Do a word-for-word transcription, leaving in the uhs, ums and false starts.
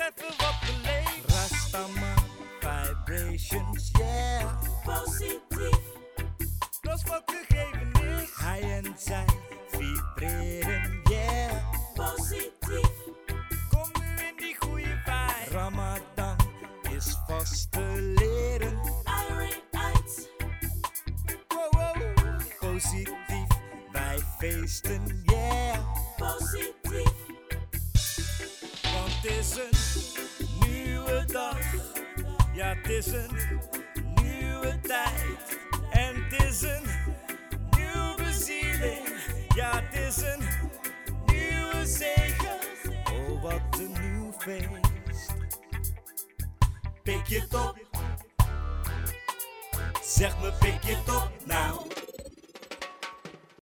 even wat beleefd. Rastaman vibrations, yeah. Positief, Dat is wat gegeven is. Hij en zij vibreren, yeah. positief, Kom nu in die goede vibe. Ramadan is vast te leren. Iron Heights, Wow, wow. Positief, wij feesten, yeah. positief, Want het is een nieuwe dag. Ja, het is een nieuwe tijd. En het is een nieuwe bezieling. Ja, het is een nieuwe zegen. Oh, wat een nieuw feest. Pik je het op. Zeg me, pik je het op.